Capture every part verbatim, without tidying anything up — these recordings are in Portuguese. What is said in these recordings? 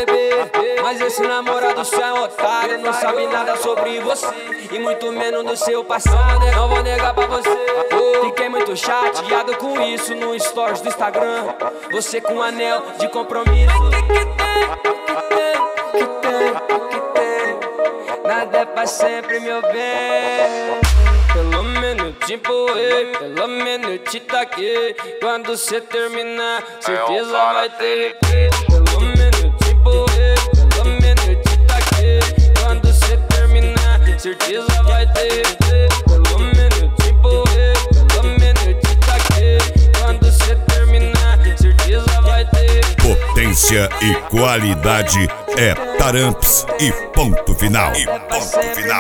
bebê. Mas esse namorado seu é um otário, não sabe nada sobre você e muito menos do seu passado. Não vou negar pra você, fiquei muito chateado com isso no stories do Instagram. Você com um anel de compromisso. O que que tem? O que tem? O que tem? O que tem? Nada é pra sempre, meu bem. Pelo menos te empurrei, pelo menos te taquei. Quando cê terminar, certeza vai ter replay. Pelo menos te empurrei, pelo menos te taquei. Quando cê terminar, certeza vai ter replay. Pelo menos te empurrei, pelo menos te taquei. Quando cê terminar, certeza vai ter replay. Potência e qualidade é Taramps e ponto final. E ponto final.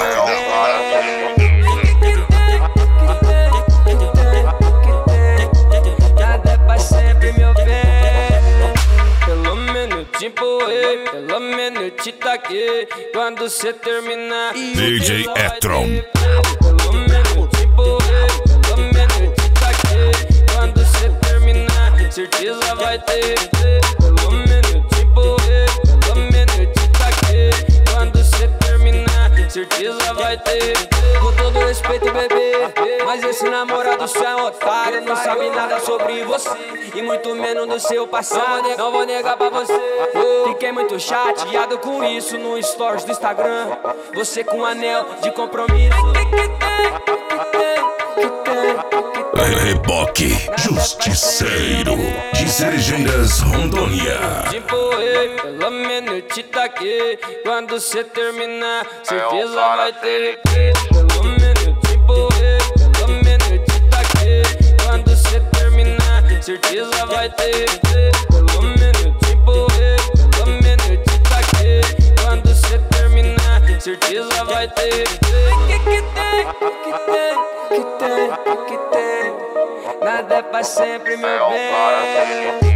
Te empurrei, pelo menos te taquei. Quando cê terminar, D J Etron. Pelo menos te empurrei, pelo menos te taquei. Quando cê terminar, certeza vai ter. Pelo menos te empurrei, pelo menos te taquei. Quando cê terminar, certeza vai ter. Com todo respeito, bebê, mas esse namorado seu é um otário, não sabe nada sobre você e muito menos do seu passado. Não vou negar pra você, fiquei muito chateado com isso no stories do Instagram. Você com um anel de compromisso. O que que tem? O que tem? O que tem? O que tem? Reboque Justiceiro de Cerejeiras, Rondônia. Te empurrei, pelo menos te taquei. Quando cê terminar, certeza vai ter replay. Pelo menos te empurrei, pelo menos te taquei. Quando cê terminar, certeza vai ter replay. Pelo menos te empurrei, pelo menos te taquei. Quando cê terminar, certeza vai ter replay. O que que tem? O que tem? O que tem? O que tem? Nada é pra sempre, meu bem.